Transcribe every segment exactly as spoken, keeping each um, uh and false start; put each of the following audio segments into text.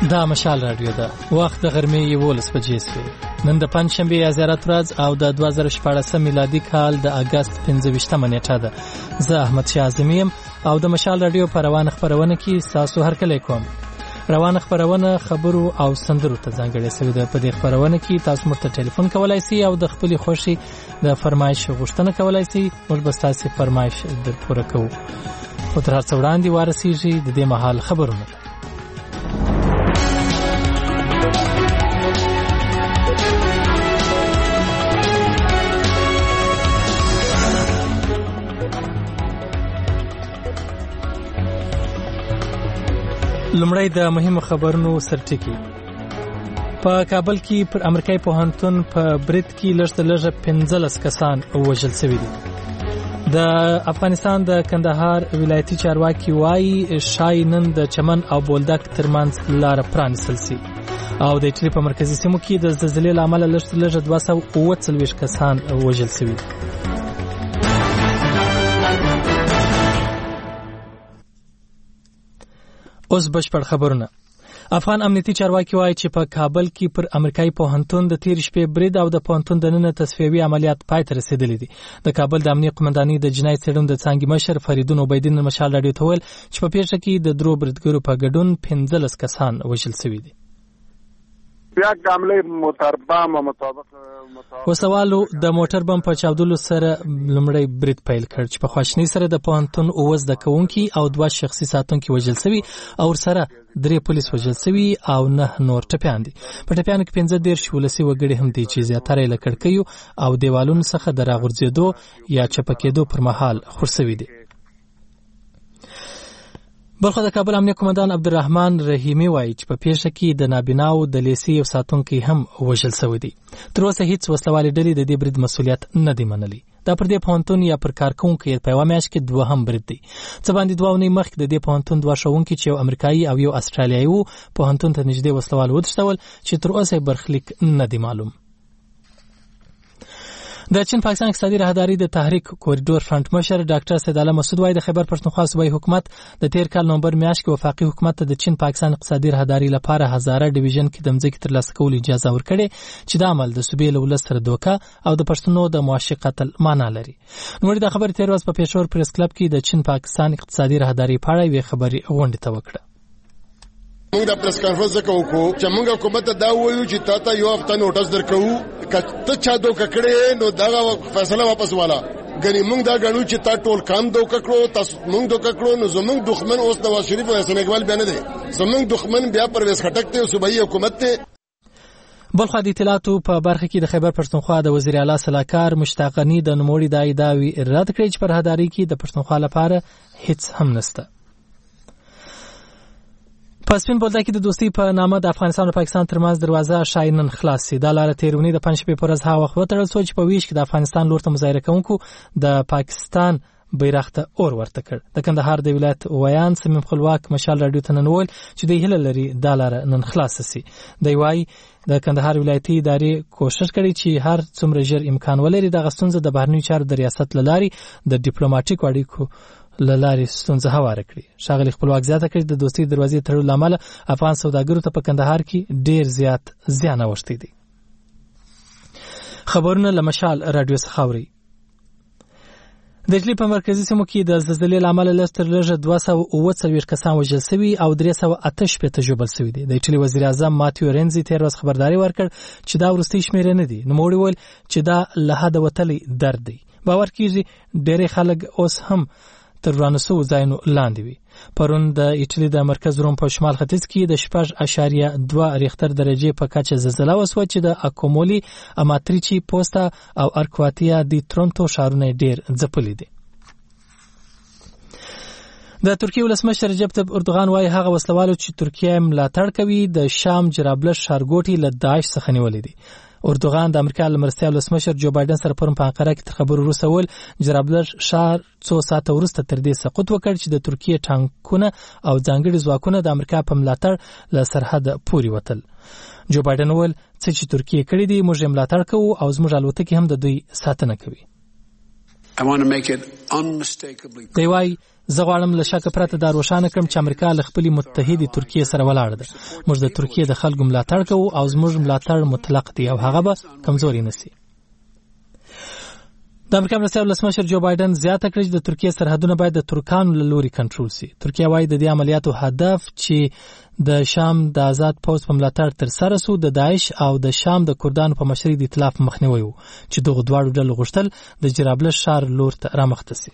دا مشال رادیو ده. وخت د غرمې یولس بجې شوې. نن د پنجشنبې یا زیارت ورځ او د دوه زره شپاړسم میلادي کال د اګست پنځه ویشتمه نیټه ده. زه احمد شاه اعظمي یم او د مشال رادیو په روانه خپرونه کې ستاسو هرکلی کوم. روانه خپرونه خبرو او سندرو ته ځانګړې شوې ده. په دې خپرونه کې تاسو موږ ته ټلیفون کولای شئ او د خپلې خوښې د فرمایش غوښتنه کولای شئ. موږ به ستاسو فرمایش در پوره کوو. خو تر هر څه وړاندې ورسیږي د دې مهال خبرونه. لومړی د مهمو خبرونو سرټکی. په کابل کې پر امریکایي پوهنتون په برید کې لږ تر لږه پنځلس کسان وژل شوي دي. د افغانستان د کندهار ولایتي چارواکي وایي شای نن د چمن او بولدک ترمنځ لاره پرانیستل شي او د ایټالي په مرکزي سیمو کې د زلزلې له امله لږ تر لږه دوه سوه اووه څلوېښت کسان وژل شوي دي. اوس بشپړ خبرونه. افغان امنیتي چارواکي وایي چې په کابل کې پر امریکایي پوهنتون د تیر شپې برید او د پوهنتون دننه تصفیوي عملیات پای ته رسیدلي دي. د کابل د امنیت قومندانۍ د جنایت څېړنو د څانګې مشر فریدون عبیدین مشال راډیو ته وویل چې په پیښه کې د درو بریدګرو په ګډون پنځلس کسان وژل شوي دي. یک حمله موټر بم مطابق وسوالو د موټر بم په چاودلو سره لمړی برید پیل کړ چې په خواشنۍ سره د پوهنتون اووه زده کوونکي او دوه شخصي ساتونکي وژل شوي او ورسره درې پولیس وژل شوي او نه نور ټپیان دي. په ټپیانو کې پنځه دېرش ولسي وګړي هم دي چې زیاتره یې له کړکیو او دیوالونو څخه د راغورځېدو یا چپه کېدو پر مهال خور شوي دي. بلخو د کابل امنیت قومندان عبدالرحمن رحیمي وایي چې په پیښه کې د نابیناو د لیسې یو ساتونکی هم وژل شوی دی. تر اوسه هیڅ وسلوالې ډلې د دې برید مسؤلیت نه دی منلی. دا پر دې پوهنتون یا پر کارکوونکو په یوه میاشت کې دوهم برید دی. څه باندې دوه اونۍ مخکې د دې پوهنتون دوه ښوونکي چې یو امریکایي او یو استرالیایي وو پوهنتون ته نږدې وسلوال وتښتول چې تر اوسه برخلیک نه دی معلوم. د چین پاکستان اقتصادي راهداري د تحریک کوریډور فرنٹ مشر ډاکټر سید الله مسعود وایي د خیبر پښتونخوا صوبایي حکومت د تیر کال نومبر میاشت کې وفاقي حکومت ته د چین پاکستان اقتصادي راهداري لپاره هزاره ډیویژن کې د مځکې ترلاسه کولو اجازه ورکړې چې دا عمل د صوبې له ولس سره دوکه او د پښتنو د معاشي قتل معنا لري. نو د خبرې تیر ورځ په پېښور پریس کلب کې د چین پاکستان اقتصادي راهداري په اړه یوه خبري غونډه ته وکړه. موږ د پریس کانفرنس وکړو چې موږ حکومت ته دا وایو چې تا ته یو هفته نوټس درکوو که ته چا دوکه کړې نو دغه فیصله واپس والا ګنې موږ دا ګڼو چې تا ټول کام دوکه کړو تاسو موږ دوکه کړو نو زموږ دښمن اوس نواز شریف او حسن اقبال بیا نه دی. زموږ دښمن بیا پرویز خټک دی او صوبایي حکومت دی. بلخو د اطلاعاتو په برخه کې د خیبر پښتونخوا د وزیر اعلی صلاحکار مشتاق غنی د نوموړي د ادعاوې رد کړې چې پر راهداري کې د پښتونخوا لپاره هیڅ هم نشته. په سپین بولدک کې د دوستۍ په نامه د افغانستان او پاکستان ترمنځ دروازه شاید نن خلاص شي. دا لاره تېرونی د پنجشنبې په ورځ هغه وخت وتړل شوه چې په ویش کې د افغانستان لور ته مظاهره کوونکو د پاکستان بیرغ ته اور ورته کړ. د کندهار د ولایت ویان صمیم خپلواک مشال راډیو ته نن وویل چې دوی هیله لري دا لاره نن خلاصه شي. دوی وایي د کندهار ولایتي ادارې کوشش کړی چې هر څومره ژر امکان ولري دغه ستونزه د بهرنیو چارو د ریاست له لارې د ډیپلوماټیکو اړیکو له لارې ستونزه هواره کړي. ښاغلي خپلواک زیاته کړي د دوستۍ دروازې تړلو له امله افغان سوداګرو ته په کندهار کې ډیر زیات زیان اوښتی دی. خبرونه له مشال راډیو څخه اورئ. د ایټالي په مرکزي سیمو کې د زلزلې له امله لږ تر لږه دوه سوه اووه څلوېښت کسان وژل شوي او درې سوه اته شپېته ژوبل شوي دي. د ایټالي وزیر اعظم ماتیو رینزي تېر ورځ خبرداری ورکړ چې دا وروستۍ شمېرې نه دي. نوموړي وویل چې دا له حده وتلی درد دی. باور کېږي ډېری خلک اوس هم تر ورانه سوو ځایونو لاندې وي. پرون د ایټالي د مرکز روم په شمال ختیځ کې د شپږ اشاریه دوه ریختر درجې په کچه زلزله وسوه چې د اکومولي، اماتریچي، پوستا او ارکواتیا دی ترونتو ښارونه ډېر ځپلي دي. د ترکیې ولسمشر رجب طیب اردوغان وایي هغه وسلوالو چې ترکیه ملاتړ کوي د شام جرابلس ښارګوټي له داعش څخه نیولي دي. اردوغان د امریکا له مرستیال ولسمشر جو بایدن سره پرون په انقره کې تر خبرو وروسته وویل جرابلس ښار څو ساعته وروسته تر دې سقوط وکړ چې د ترکیې ټانکونه او ځانګړي ځواکونه د امریکا په ملاتړ له سرحده پورې وتل. جو بایدن وویل څه چې ترکیې کړي دي موږ یې ملاتړ کوو او زموږ الوتکې هم د دوی ساتنه کوي. I want to make it unmistakably دی وای زه غواړم له شک پرته دا روښانه کړم چې امریکا له خپلې متحدې ترکیې سره ولاړه ده. موږ د ترکیې د خلکو ملاتړ کوو او زموږ ملاتړ مطلق دی او هغه به کمزوري نشي. د امریکا مرستیال ولسمشر جو بایدن زیاته کړې چې د ترکیې سرحدونه باید د ترکانو له لوري کنټرول شي. ترکیه وايي د دې عملیاتو هدف چې د شام د آزاد پوځ په ملاتړ تر سره سو د داعش او د شام د کردانو په مشرۍ د ائتلاف مخنیوي وو چې دغه دواړو ډلو غوښتل د جرابلس ښار لور ته رامخته شي.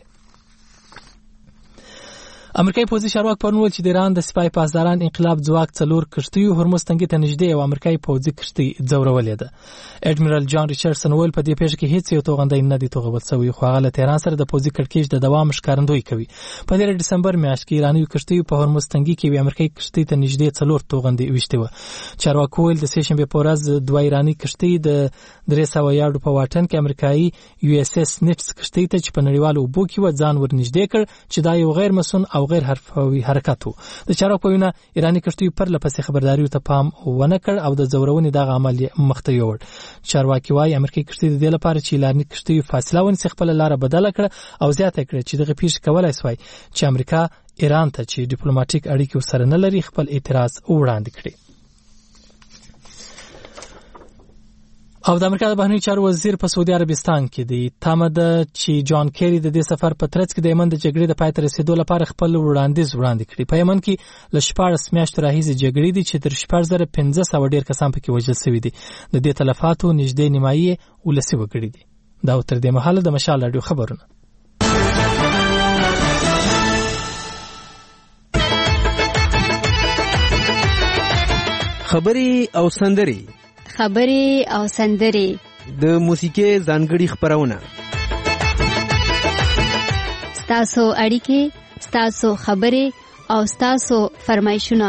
امریکایي پوځي چارواکي پرون وویل چې د ایران د سپای پاسداران انقلاب ځواک څلور کښتیو هرمز تنګي ته نږدې یو امریکایي پوځي کښتۍ ځورولې ده. اډمیرال جان ریچارډسن وویل په دې پیښه کې هیڅ یو توغندی نه دی توغول شوی، خو هغه له تهران سره د پوځي کړکېچ د دوام ښکارندویي کوي. په تېر ډسمبر میاشت کې ایراني کښتیو په هرمز تنګي کې یو امریکایي کښتۍ ته نږدې څلور توغندي ویشتې وه. چارواکو وویل د سې شنبې په ورځ دوه ایراني کښتۍ د درې سوه یاړو په واټن کې امریکایي یو اس اس نیټس کښتۍ ته چې په نړیوالو اوبو کې وه ځان ورنږدې کړ چې دا یو غیر مسون او غیر حرفوي حرکت وو. د چارواکو په وینا ایراني کښتیو پرله پسې خبرداریو ته پام ونه کړ او د ځورونې دغه عمل یې مخته یووړ. چارواکي وايي امریکایي کښتۍ د دې لپاره چې ایراني کښتیو فاصله ونیسي خپله لاره بدله کړه او زیاته کړه چې دغه پیښې کولی شوای چې امریکا ایران ته چې ډیپلوماټیک اړیکې ورسره نه لري خپل اعتراض وړاندې کړي. او د امریکا د بهرنیو چارو وزیر په سعودي عربستان کې دی تمه ده چې جان کیری د دې سفر په ترڅ کې د یمن د جګړې د پای ته رسیدو لپاره خپل وړاندیز وړاندې کړي. په یمن کې له شپاړس میاشتو راهیسې جګړې دي چې تر شپږ زره پنځه سوه ډېر کسان پکې وژل شوي دي. د دې تلفاتو نږدې نیمایي ولسي وګړي دي. دا تر دې مهاله د مشال راډیو خبرونه. خبري او سندري خبرې او سندرې د موسیقي ځانګړي خبرونه ستاسو اړیکې ستاسو خبرې او ستاسو فرمایشونه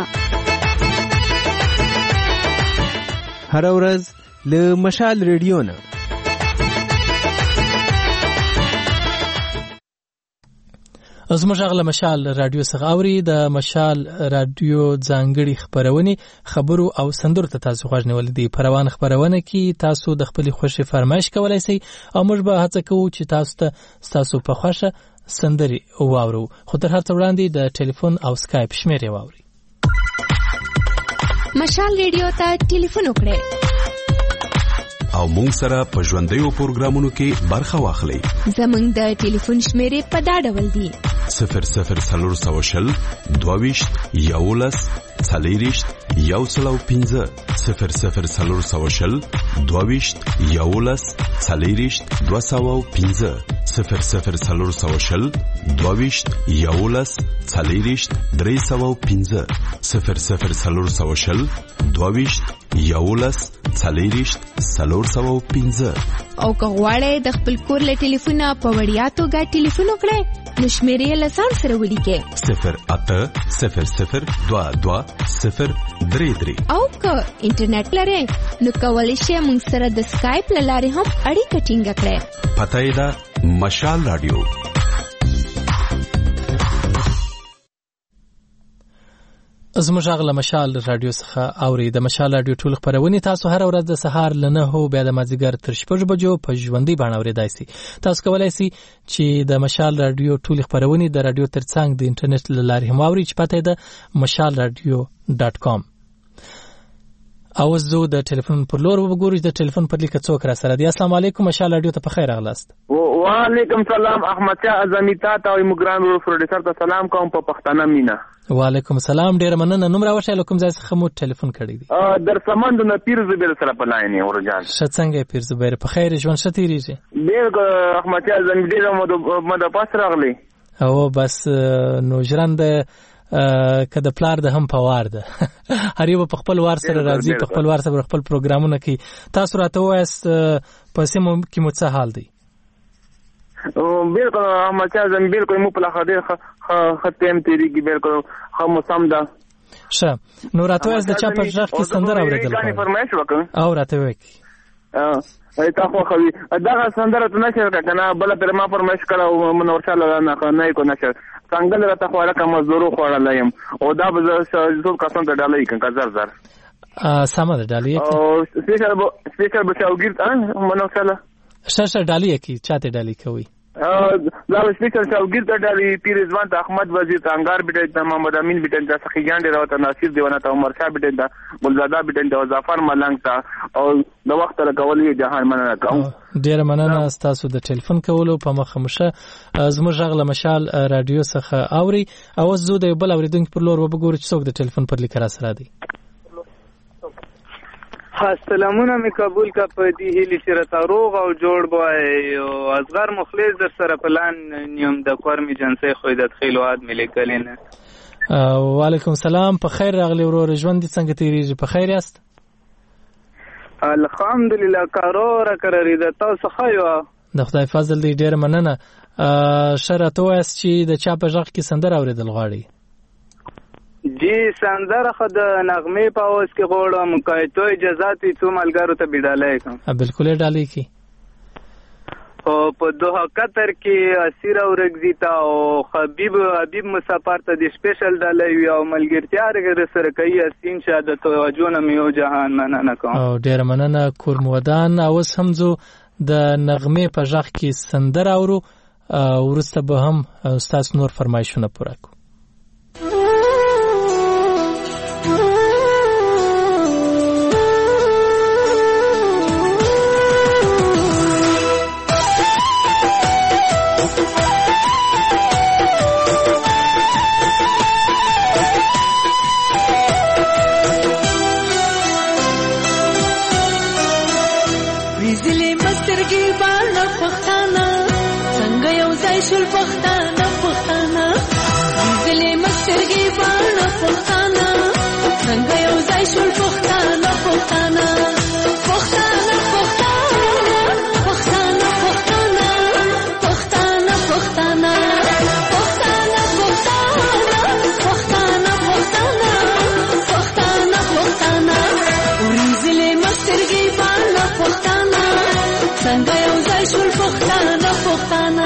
هر ورځ له مشال ریډیو نه. زموږ غل مشال رادیو څخه اوري د مشال رادیو ځانګړي خبرونه خبرو او سندرو ته تاسو غوږ نیول دي. پروان خبرونه کې تاسو د خپل خوښي فرمایش کولای شئ او موږ به هڅه کوو چې تاسو ته تاسو په خوښه سندري واورو. خو تر هر څه وړاندې د ټلیفون او سکایپ شمیرې واوري. مشال ریډیو ته ټلیفون وکړئ او مونږ سره په ژوندیو پروګرامونو کې برخه واخلئ. زمونږ د ټلیفون شمیرې په دا ډول دي: صفر صفر څلور سوه شل دوه ویشت یولس څلېرویشت یو سل او پنځه صفر صفر څلور سوه شل دوه ویشت یولس څلېرویشت دوه سوه او پنځه صفر صفر څلور سوه شل دوه ویشت یولس څلېرویشت درې سوه او پنځه صفر صفر څلور سوه شل دوه ویشت یولس څلېرویشت څلور سوه او پنځه. او که غواړئ د خپل کور له ټلیفونه په وړیا توګه ټلیفون وکړئ نو شمیرې له ځان سره ولیکئ: صفر اته صفر صفر دوه دوه صفر درې درې. او که انټرنیټ لرئ نو کولی شئ موږ سره د سکایپ له لارې هم اړیکه ټینګه کړئ. پته یې ده مشال رادیو. زموږ غل مشال رادیو څخه اوري. د مشال رادیو ټول خبرونه تاسو هر ورځ د سهار له نهو بیا د مازدیګر تر شپږ بجو په ژوندۍ بڼه اورېدای شئ. تاسو کولی شئ چې د مشال رادیو ټول خبرونه د رادیو ترڅنګ د انټرنیټ له لارې هم اورئ چې پته یې ده مشال رادیو ډاټ کام. او زه د ټلیفون پر لور وګورم چې د ټلیفون پر لیک څوک را سره دی. السلام علیکم مشال رادیو ته په خیر راغلاست. وعلیکم سلام احمد شاه اعظمي تا ته او مګران ورو پروډوسر ته سلام کوم په پښتانه مینا. وعلیکم السلام ډیر مننه. نوم راوښه کوم ځای څخه مو ټلیفون کړی دی؟ در سمند نه پیر زبیر سره په لاین یې ورجان. ښه څنګه پیر زبیر په خیر ژوند ښه تیریږي؟ ډیر احمد شاه اعظمي ډیر مو د پاس راغلی. او بس نو ژرند که د پلار د هم پوار ده هر یو په خپل وار سره راځي په خپل وار سره خپل پروګرامونه کوي. تاسو راته وایاست په سیمو کې مو څه حال دی؟ بالکل احمد شاه اعظمي بالکل مو په لخوا ډېر ښه ټایم تېرېږي بالکل ښه موسم ده. ښه نو راته وایاست د چا په غږ کې سندره اورېدل غواړئ؟ فرمایش وکړم او راته وایئ تا خوښوي دغه سندره ته نشر کړه که نه بله پرې ما فرمایش کړه او منورشاه نه یې کو نشر څنګه راته خوړه که مزدورو خوړلی یم او دا به زه ټول کسان ته ډالۍ کړم که زر زر سمه ده ډالۍ او سپیشل به چاوګیر منورشاه له ښه ښه ډالۍ یې کړي. چا ته ډالۍ کوئ؟ دا سپیکر شاوګیر ته ډالي پیر رضوان ته احمد وزیر ته انګار بیٹن ته محمد امین بیٹن ته سخیجان ډیر ته ناصر دیوانه ته عمر شاه بیٹن ته ګلزاده بیٹن ته ظفر ملنګ ته او د وخت له کولې جهان مننه کوم. ډیر مننه تاسو د ټلیفون کولو په مخمشه زموږ غږ له مشال رادیو څخه اوري او زه د بل اوریدونکو پر لور وبګور چې څوک د ټلیفون پر لیک را سره دی. سلامونه می قبول کا پدی هلی شرط روغ او جوړ بوای او اصغر مخلص در سره پلان نیم د قرمی جنسي خویدت خیلوات ملي کلینه. وعلیکم سلام، په خیر راغلی ورور، ژوند دې څنګه تیریږي؟ په خیر یاست؟ الحمدلله کارو را کرری د تاسو خایو د خدای فضل دې ډیر مننه. شرط وایس چې د چا په ژغ کې سندر اوریدل غواړي؟ جی سندره خد نغمه پاوس کې غوړم کایته اجازه تی څو ملګرو ته بډالای کوم. بالکل ډالای کی او په دوه قطر کې اسیر او رګزیتا او حبیب حبیب مسافر ته د سپیشل ډالای او ملګرتیا رګر سره کوي اسین شاده توجه نه میو جهان مننه کوم. او ډیر مننه کورمودان. اوس هم زو د نغمه په ژغ کې سندر اورو ورسته به هم استاد نور فرمایشونه پوره کو. شل پختانه پختانه زلې مسترګې باندې پختانه څنګه یو ځای شل پختانه پختانه پختانه پختانه پختانه پختانه پختانه پختانه پختانه پختانه پختانه پختانه پختانه زلې مسترګې باندې پختانه څنګه یو ځای شل پختانه پختانه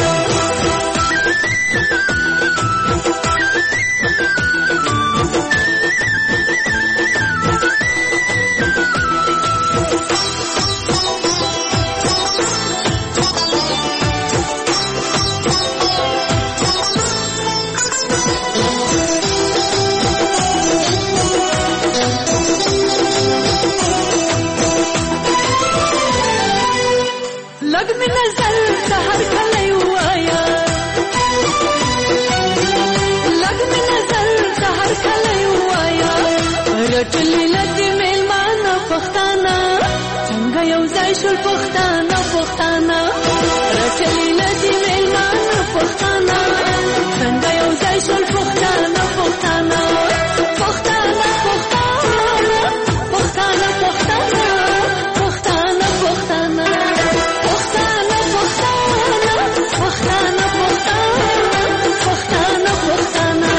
چلی لدی میلمانه پختانه څنګه یو ځای شول پختانه پختانه چلی لدی میلمانه پختانه څنګه یو ځای شول پختانه پختانه پختانه پختانه پختانه پختانه پختانه پختانه پختانه پختانه پختانه پختانه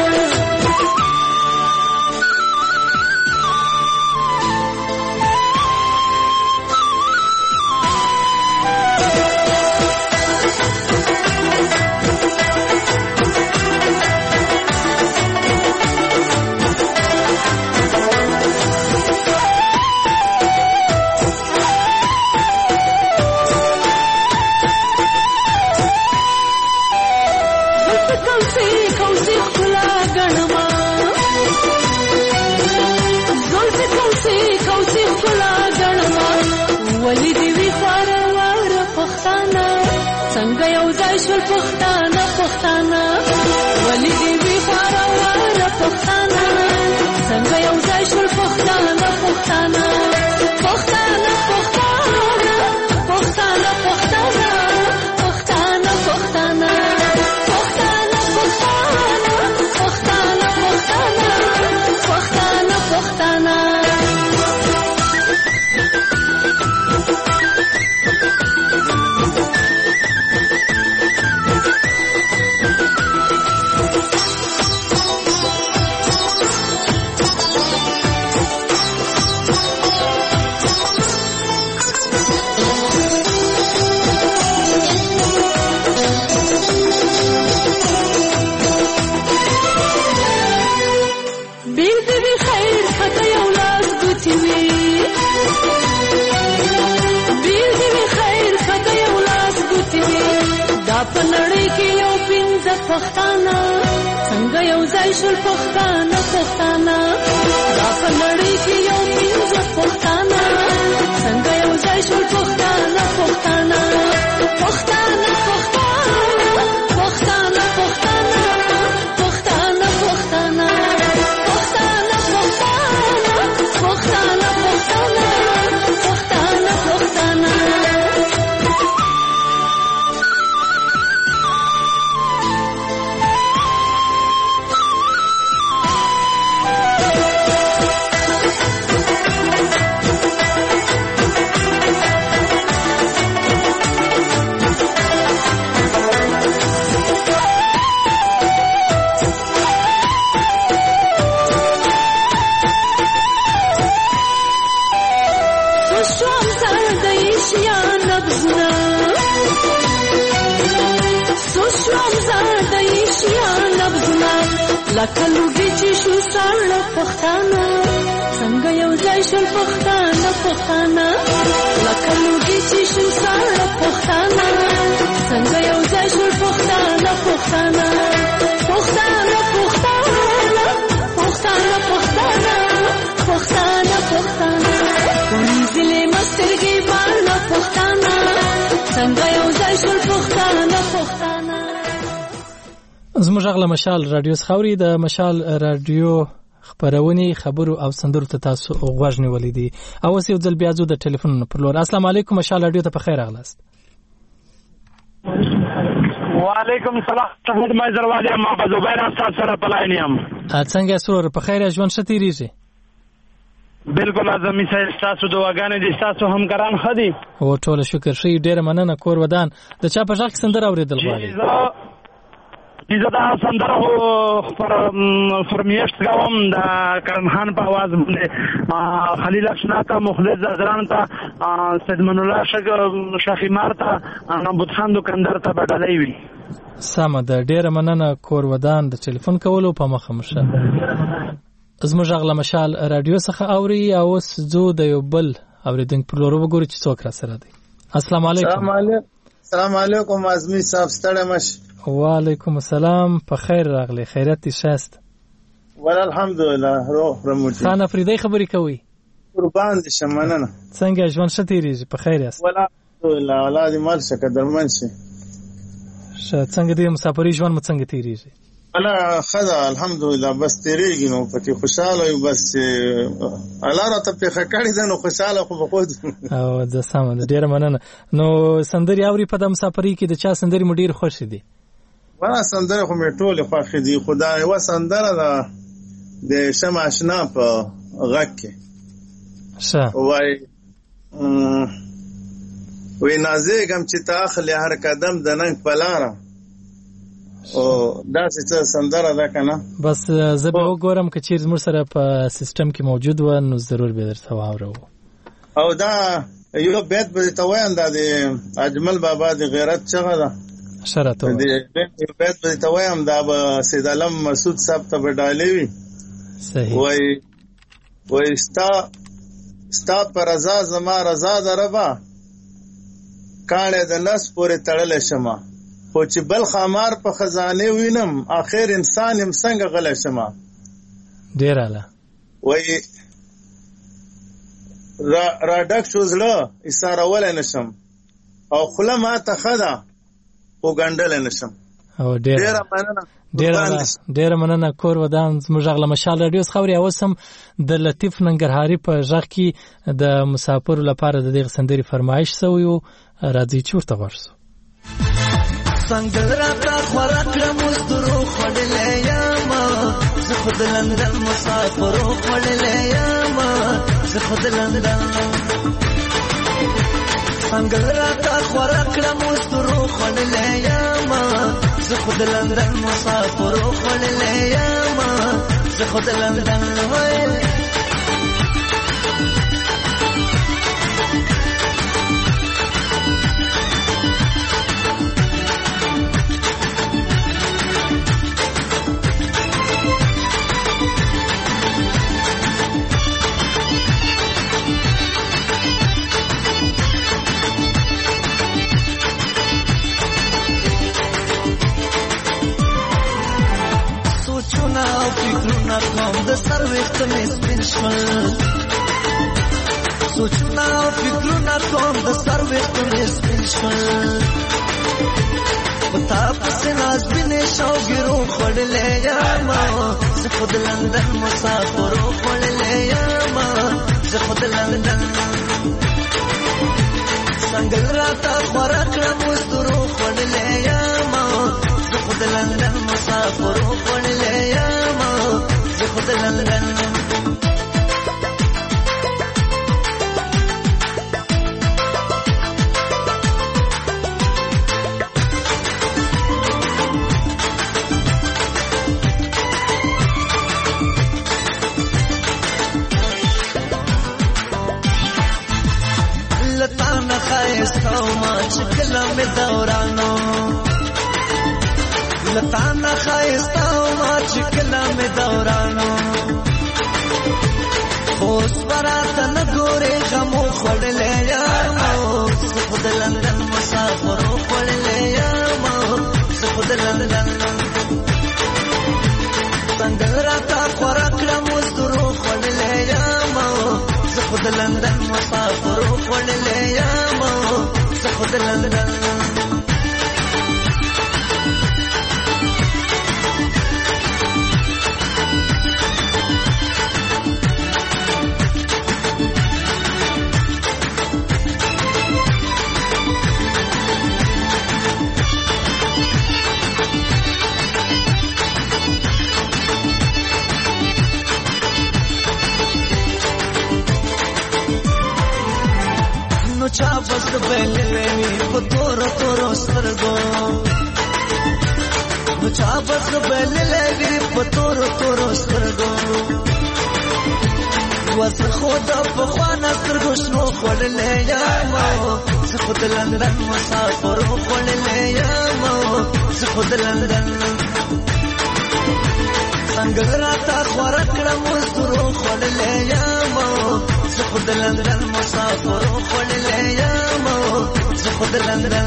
شل پختانه پختانه ولی دی وی خارا واره پختانه څنګه یو ځای شل پختانه پختانه پختانه پختانه پختانه پختانه پختانه پختانه پختانه پختانه پختانه پختانه پختانه په نړۍ کې یو پنځه پښتانه څنګه یو ځای شول پښتانه پښتانه دا په نړۍ کې یو پنځه پښتانه څنګه یو ځای شول پښتانه پښتانه پښتانه پښتانه پښتانه پښتانه پښتانه پښتانه پښتانه پښتانه پښتانه پښتانه پښتانه لکه لوګي چې شو ساړه پښتانه څنګه یو ځای شول پښتانه پښتانه لکه لوګي چې شو ساړه پښتانه څنګه یو ځای شول پښتانه پښتانه پښتانه پښتانه پښتانه پښتانه پښتانه ونځلې مسترګې باندې پښتانه څنګه یو ځای شول پښتانه پښتانه زموږ غږ له مشال رادیو څخه اوري د مشال رادیو خبرونې خبرو او سندرو ته تاسو غوږ نیولې دي او اوس یو ځل بیا ځو د ټلیفون پر لور. السلام علیکم مشال رادیو ته په خیر راغلاست. وعلیکم السلام محمد مایزر والي ما په زبیر استاد سره پلاین یم. څنګه سور په خیر ژوند شته تیریږي؟ بالکل اعظمي صاحب تاسو دعاګانې دي تاسو همکاران خدي او ټول شکر شي ډیر مننه کور ودان د چا په ځخ سندر اوریدل غواړي زه دا سندره پر فرمیشت کوم د کرم خان په आवाज باندې خلیل اشنا مخلص زران ته سید من الله شاخی مارتا نبوت خان دکاندار ته بدلای وی سم د ډیر مننه کور ودان د ټلیفون کولو په مخه مشه. زموږ غږ له مشال رادیو څخه اوري او اوس زو د یو بل اوریدونکو پر لور وګورئ چې څوک را سره دی. السلام علیکم. السلام علیکم. السلام علیکم اعظمي صاحب ستړی مش. وعلیکم السلام په خیر راغلی خیرت شاست. ول الحمدلله روح رموټي خان افریدی خبرې کوي قربان دي شمننه څنګه ژوند شتیریږي په خیر یاست؟ ول الحمدلله اولاد مال شکر درمن شي شه څنګه دې مسافرۍ ژوند مو څنګه تیریږي؟ انا خدا الحمدلله بس تیریږي نو پکې خوشاله یو بس الله را ته په خکړې ده نو خوشاله خو بخود او د سم ډیر مننه. نو سندري اوري په د مسافرۍ کې د چا سندري مو ډیر خوښ دي؟ ورا سندره خو مې ټول خوښ دي خدای و سندره ده د شمع آشنا په غږ کې شه وای وای نازګم چې تاخلي هر قدم د ننګ پلاره او دا څه سندره ده کنه بس زه به وګورم که چیرې موږ سره په سیستم کې موجود و نو ضرور به درته واورو. او دا یو بیت به ته وایم دا د اجمل بابا د غیرت څنګه ده شرط و د بیت به ته وایم دا به سید علم مسعود صاحب ته بدالې وي صحیح وای وای ستا ستا پر رضا زما رضا دربا کانه د نس پورې تړل شمه خو چې بل خمار په خزانه وینم اخر انسان هم څنګه غل شمه ډیر اعلی وای را را ډک شوزله اشاره ول نشم او خله ما ته خدا او ګندل نشم او ډیر ډیر مننه ډیر ډیر مننه کور ودان زموږ غږ له مشال رادیو خبري اوسم د لطیف ننګرهاري په ځخ کې د مسافر لپاره د دغه سندري فرمایش سوی او راځي چورته ورسو څنګه راته خورکړه مسترو خړلې یم زه خود لندن مسافر خړلې یم زه خود لندن څنګه راته خورکړه مسترو خړلې یم زه خود لندن مسافر خړلې یم زه خود لندن وای ویخته مې سپین شول سوچونه او فکرونه کوم د سر ویخته مې سپین شول په تا پسې نازبینې شوګیرو خوړلې یما زه خو د لندن مسافرو خوړلې یما زه خو د لندن څنګه راته خوره کړه مزدورو خوړلې یما زه خو د لندن مسافرو خوړلې یما زه خو د لندن لتانا خایستاو ما چکلا می دورانو لتانا خایستاو ما چکلا می دورانو خوش براتا نگوری غمو خوڑلے یامو سخود لندن مسافرو خوڑلے یامو سخود لندن سنگل راتا خوراکڑا مزدورو خوڑلے یامو زخود لندن مسافرو خوڑلے یامو زخود لندن چا بس بللوی په تورو تورو سترګو نو چا بس بللوی په تورو تورو سترګو وس خدا په خوانه سترګو شنو خوړلې یامو زه خو د لندن مسافرو خوړلې یامو زه خو د لندن څنګه راته خوره کړه مزدورو خوړلې یامو زه خو د لندن مسافرو خوړلې یامو زه خو د لندن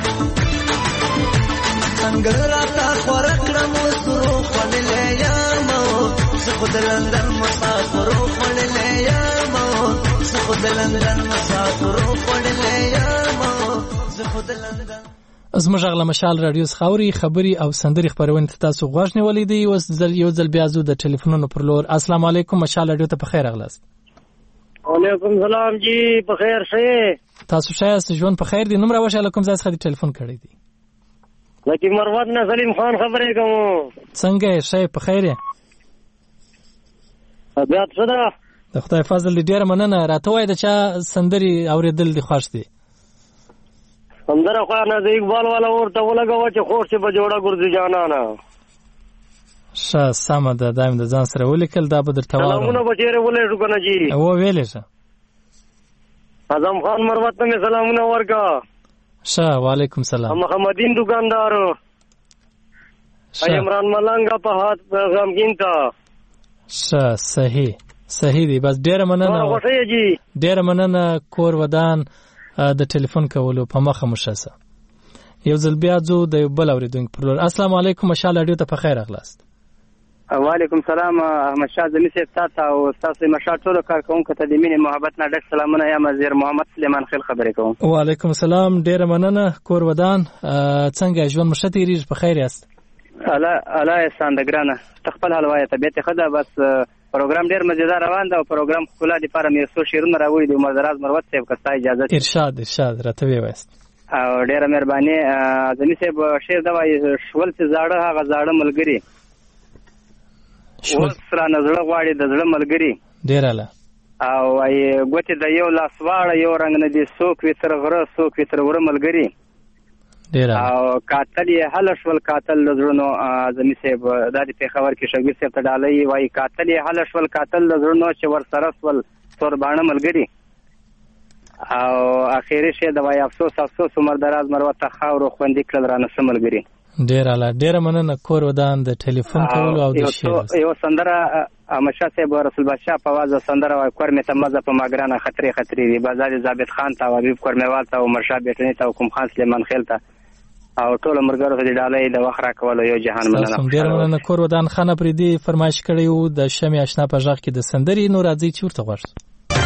څنګه راته خوره کړه مزدورو خوړلې یامو زه خو د لندن مسافرو خوړلې یامو زه خو د لندن مسافرو خوړلې یامو زه خو د لندن زموږ غلا مشال رادیو خاوري خبري او سندري خبرونه تاسو غوښ نیولې دي اوس ځل یو ځل بیا زو د ټلیفونونو پر لور السلام علیکم مشال رادیو ته په خیر اغلاست وعلیکم سلام جی په خیر شه تاسو شایست ژوند په خیر دي نوم راوښه لکم زاس خدي ټلیفون کړی دي لکه مروت نه سلیم خان خبرې کوم څنګه شې په خیر یې بیا څه ده د خدای فضل ډیر مننه راته وای د چا سندري اوریدل دي خوښ دي سندره خو نه دی اقبال والا ورته ولګو چې خور چې په جوړه ګرځي جانانا ښه سمه ده دایم د ځان سره ولیکل دا به درته وارم سلامونه بچیره ولې شو کنه جی او ویلې شه اعظم خان مروت ته سلامونه ورکا ښه وعلیکم سلام محمدین دکاندار عمران ملنګ په هات غمگین تا ښه صحیح صحیح دی بس ډیر مننه ډیر مننه کور ودان د ټلیفون کولو په مخه مشسه یو ځل بیا زو د بل اوریدونکو پر لور السلام علیکم مشال اډیو ته په خیر اغلاست وعلیکم سلام احمد شاه زمي صاحب تاسو او تاسو مشال ټول کارکونکو ته د مینې محبت نه ډک سلامونه یم وزیر محمد سلیمان خیل خبرې کوم وعلیکم السلام ډیر مننه کور ودان څنګه ژوند مشته ریږي په خیر یاست الا الا ساندګرانه تخپل حلوایه طبيعت خدا بس پروګرام ډیر مزیدار روان دی او پروګرام خپل د لپاره مې څو شیرونه راوړي د مزراز مروت صاحب کستا اجازه ارشاد ارشاد راته وایست او ډیره مهرباني ځنی صاحب شیر دا وایي شول چې زاړه هغه زاړه ملګری شول سره نظر غواړي د زړه ملګری ډیر اله او وايي ګوتې د یو لاس واړه یو رنگ نه دي څوک وي تر غره څوک وي تر وره ملګری ډیر او قاتل یې حل شول قاتل لزړونو ځنی صاحب د دې په خبر کې شګیر صاحب ته ډالۍ وايي قاتل یې حل شول قاتل لزړونو چې ور سره سول تور باڼه ملګری او اخیری شه د وای افسوس افسوس عمر دراز مروت خاور خوندې کړل رانه سملګری ډیر اعلی ډیر مننه کور ودان د ټلیفون کول او د شیر یو سندره مشا صاحب رسول بادشاہ په واز سندره وای کور می ته مزه په ماګرانه خطرې خطرې دی بازار ثابت خان ته حبیب کورمیوال ته او مرشا بیٹنی ته حکم خان سلیمان خیل ته او ټول مرګرو ته د ډالۍ د وخت راکولو یو جهان مننه. ډېر مننه. کور ودان خان پردي فرمایش کړی وو د شمع آشنا په ژغ کې د سندرې. نو راځي چې ورته غواړو.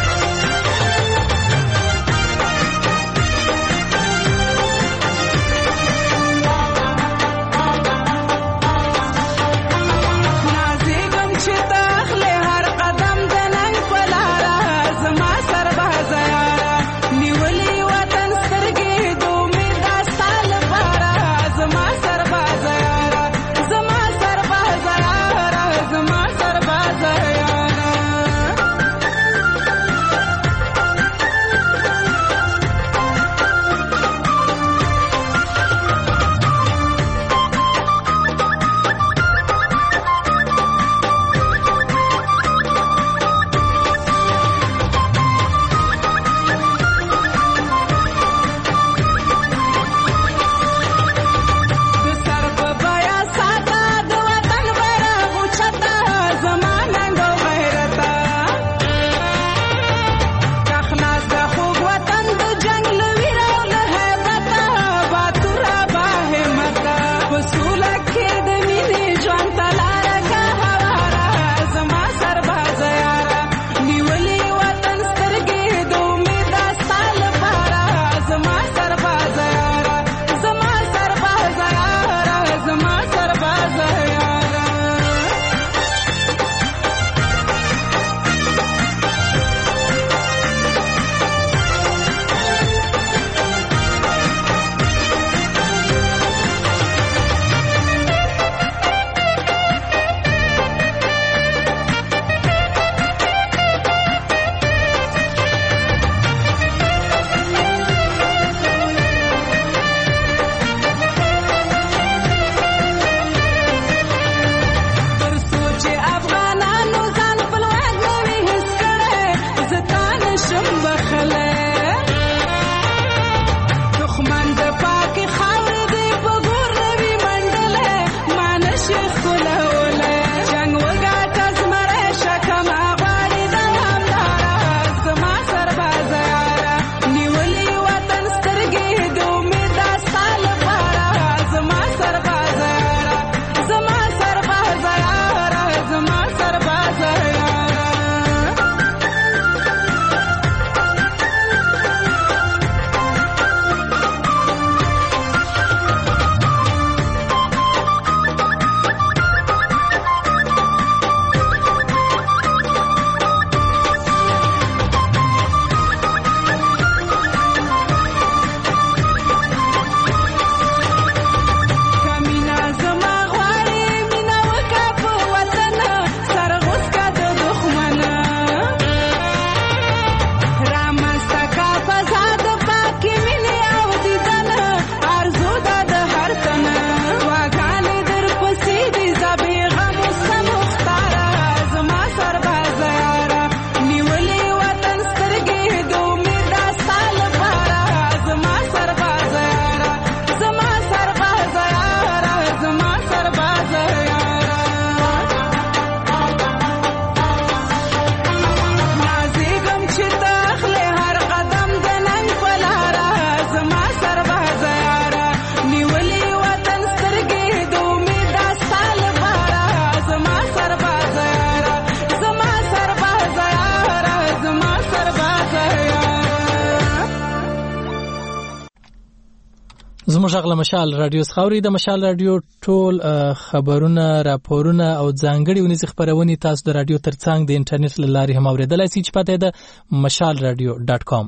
زموږ غل مشال رادیو خاوري د مشال رادیو ټول خبرونه راپورونه او ځانګړي ونیز خبرونه تاسو د رادیو ترڅنګ د انټرنیټ لارې هم اوریدلای شئ چې پته ده مشال رادیو ډاټ کام.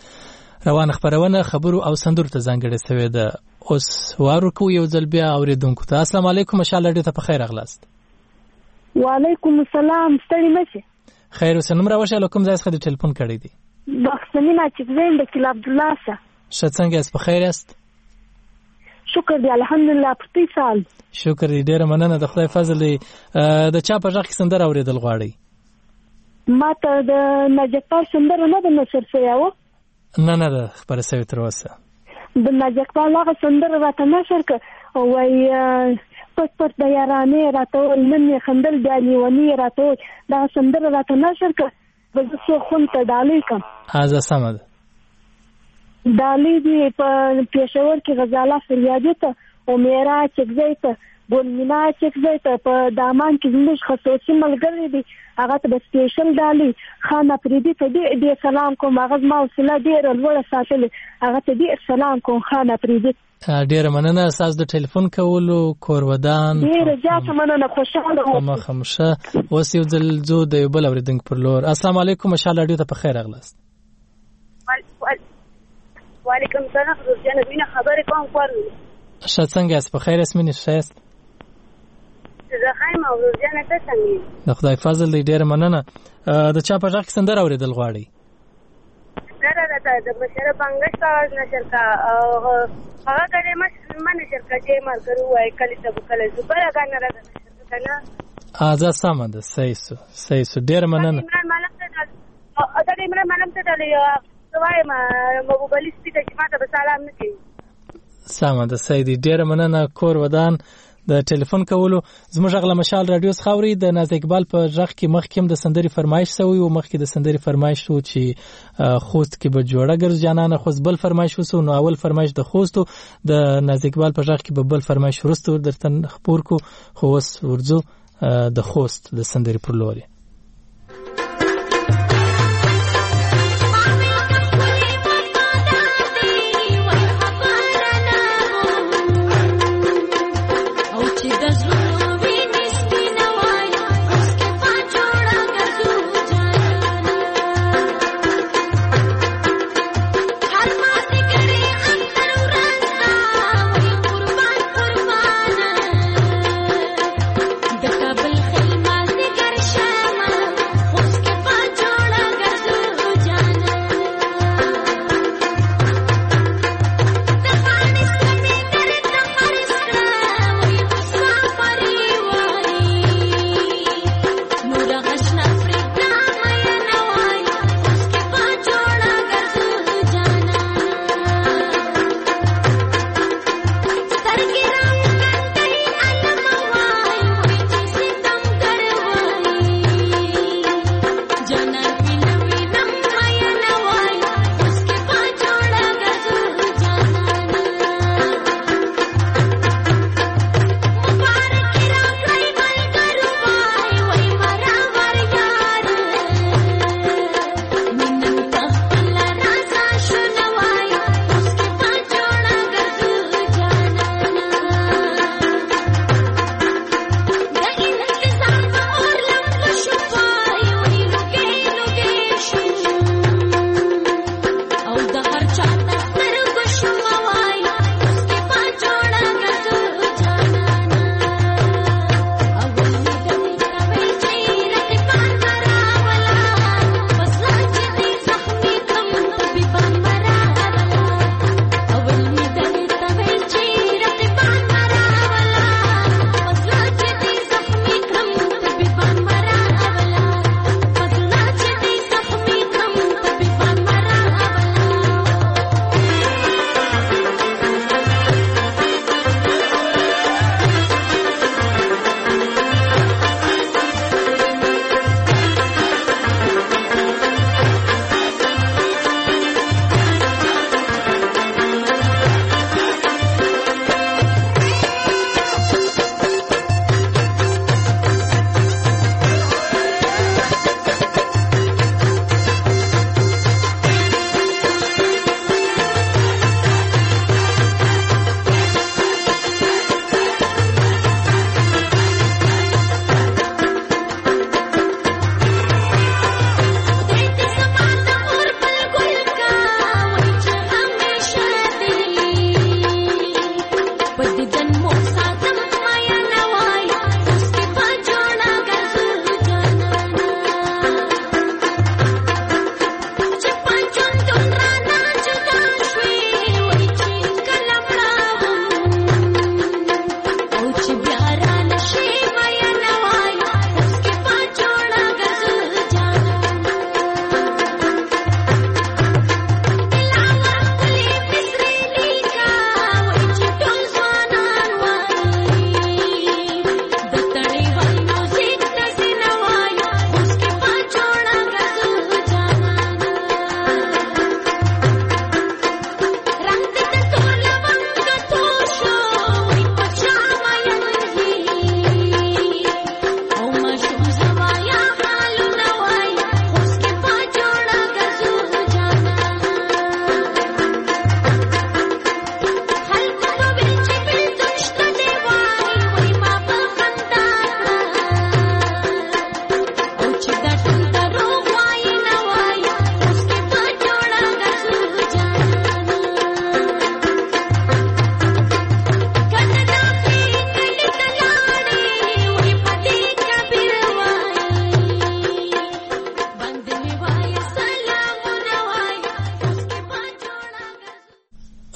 روان خبرونه خبرو او سندرو ته ځانګړي شوی ده. اوس وارو کو یو ځل بیا اوریدونکو ته السلام علیکم مشال رادیو ته په خیر اغلاست. وعلیکم السلام ستړي مشه. خیر اوس نمبر واشه لکم ځای څخه د ټلیفون کړی دی. بخښنه چې زین د کلاب عبد الله سره. شڅنګ اس په خیر است. شکر دی الحمدلله په دې سال. شکر دی ډیره مننه د خدای فضل دی. د چا په ځخ سندر اوریدل غواړي؟ ما ته د نجفار سندر نه د نصر سیاو. نه نه د خبر سوي تر اوسه. د نجفار هغه سندر راته نشر ک او وای پټ پټ د یارانه راته نن خندل دی نیونی راته دا سندر راته نشر ک بل څه خون ته ډالې کم. هاذا سمد. ډالۍ دي په پېښور کې غزاله فریادي ته او میرا چکځای ته ګلمینا چکځای ته په دامان کې زموږ خصوصي ملګری دي هغه ته د سپیشل ډالۍ خان افریدي ته ډېر سلام کوم هغه زما حوصله ډېره لوړه ساتلې هغه ته ډېر سلام کوم خان افریدي ډېره مننه ستاسو د ټلیفون کولو کور ودان ډېره زیاته مننه خوشحاله اوسئ مخامشه اوس یو ځل ځو د یو بل اورېدونکي پر لور السلام علیکم مشال راډیو ته په خیر راغلاست وعلیکم السلام روزانه مینه خبرې کوم کور ښه څنګه یاست په خیر یاست مینه ښه یاست زه خایم او روزانه ته څنګه د خدای فضل دی ډېره مننه د چا په غږ کې سندره اورېدل غواړئ سره راته د بشره بنګش کاغذ نشر کا هغه کله ما ما نشر کا چې مار کرو وای کله ته کله زبر غاڼه راته نشر کنه ازا سم ده صحیح سو صحیح سو ډېر مننه عمران مالک ته دا عمران مالک ته دا وای ما موبایل سپیکر چې ماته به سلام نه کوي سم ده صحیح دی ډېر مننه کور ودان د ټلیفون کولو زموږ غلا مشال رادیو خاوري د ناز اقبال په ژغ کې مخکې د سندري فرمایش سوی او مخکې د سندري فرمایش شو چې خوست کې به جوړه ګرځ جانانه خو بل فرمایش وسو نو اول فرمایش د خوستو د ناز اقبال په ژغ کې به بل فرمایش ورسته درته خبر کو خو وس ورځو د خوست د سندري پر لوري د کابل خیمه ذکر شه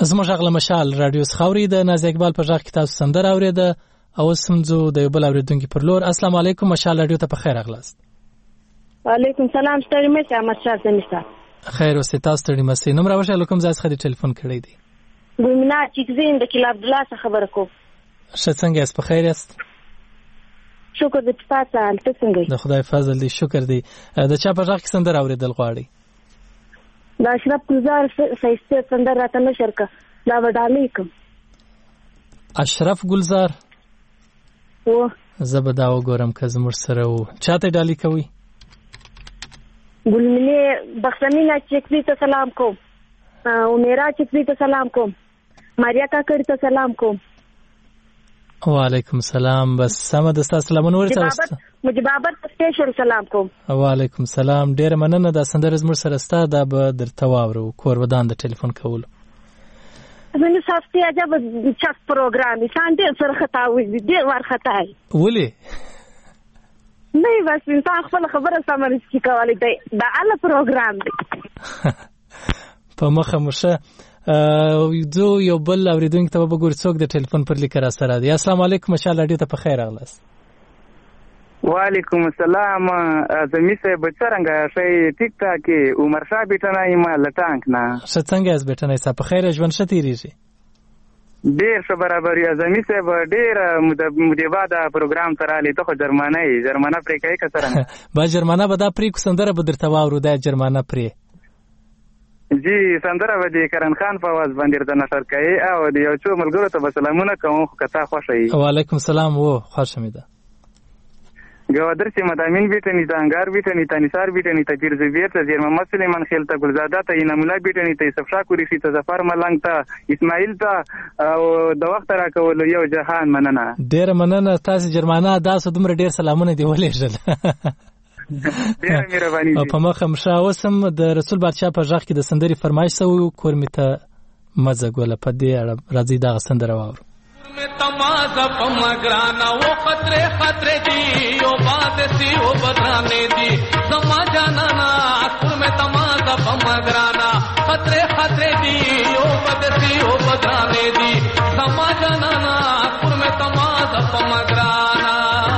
زموږ غږ له مشال رادیو څخه اورېده. نازي اقبال په غږ کې تاسو سندره اورېده او سمځو د یو بل اورېدونکي پر لور. السلام علیکم، مشال رادیو ته په خیر راغلاست. وعلیکم سلام، ستړي مشه احمد شاه زمیستا. خیر اوسې، تاسو ستړي مشه. نوم راوښه لکم ځای څخه د ټلیفون کړی دی. ګلمینا چیکزین د کلا عبد الله څخه خبره کوم. ښه، څنګه یاست؟ په خیر یاست؟ شکر دې تاسو ته څنګه؟ د خدای فضل دی، شکر دی. د چا په غږ کې سندره اورېدل غواړي؟ د اشرف گلزار سایسته سندره راته نشر کا دا وډالې کوم. اشرف گلزار و زبر دا وګورم که زموږ سره و. چاته ډالۍ کوي؟ ګلمنې بخښنینا چکزي ته سلام کوم، او میرا چکزي ته سلام کوم، ماریا کاکړ ته سلام کوم. وعلیکم سلام. بس سمه د تاسو سلامونه ورته واست. مجبابت سپیشل سلام کوم. وعلیکم سلام. ډیر مننه. د سندره زموږ سره ستا دا به درته واورو کور ودان د ټلیفون کولو. زنه ساستي عجب چاس پروګرام انسان دې سره خطا وي، دې ور خطا وي. ولې؟ نه بس انسان خپل خبره سمره کی کولای دی. دا اله پروګرام دی. په مخه مشه زه یو بل اوریدونکي ته به ګور څوک د ټلیفون پر لیک را سره دی. السلام علیکم، مشال رادیو ته په خیر راغلاست. وعلیکم السلام. زمیسه بچرنګا شي ټیک ټاک عمر شاه بیٹنه ما لټانک نه. څه څنګه اس بیٹنه صاحب؟ په خیر ژوند شته ریږي. ډیر ښه برابر یا زمیسه به ډیر مدیبا دا پروګرام ترالی ته جرمانه جرمانه پرې کوي کسرنګ. با جرمانه به دا پرې کو سندره به درته واورو دا جرمانه پرې. جی سندره به د کرن خان په आवाज باندې د نشر کوي او د یو څو ملګرو ته سلامونه کوم خو کتا خوشي. وعلیکم السلام. و خوشم ده. گوادر سے مدامین بیٹنی تا انگار بیٹنی تا نثار بیٹنی تا پیر زبیر تا زیر محمد سلیمان خیل تا گلزادہ تا اینامولا بیٹنی تا یوسف شاه قریشی تا ظفر ملنګ تا اسماعیل تا او د وخت را کول یو جهان مننه. ډیر مننه. تاسو جرمانه داسې دومره ډیر سلامونه دی ولېږل. ډیر مهرباني. په مخه مشا وسم د رسول بادشاہ په ځخ کې د سندري فرمایش سو کور می ته مزه ګوله په دې راځي دا سندره واورو. میں تمازا پمگرانا وہ خطرے خطرے دی او بات سی او بدرانے دی زما جانا نا کور میں تمازا پمگرانا خطرے خطرے دی او بات سی او بدرانے دی زما جانا نا کور میں تمازا پمگرانا.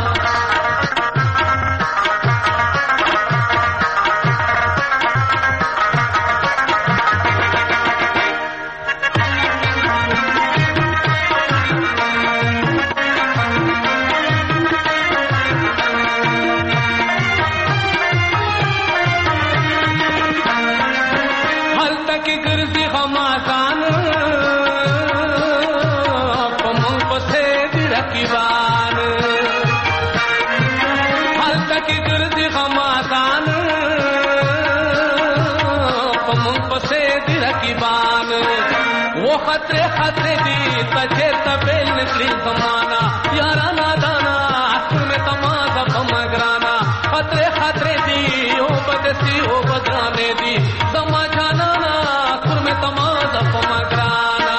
وہ خطرے خطرے دی تجھے تبیل نکلی زمانہ یارانا دانا کور میں تمازا پمگرانا خطرے خطرے دی او بدسی او بدرانے دی زما جانا نا کور میں تمازا پمگرانا.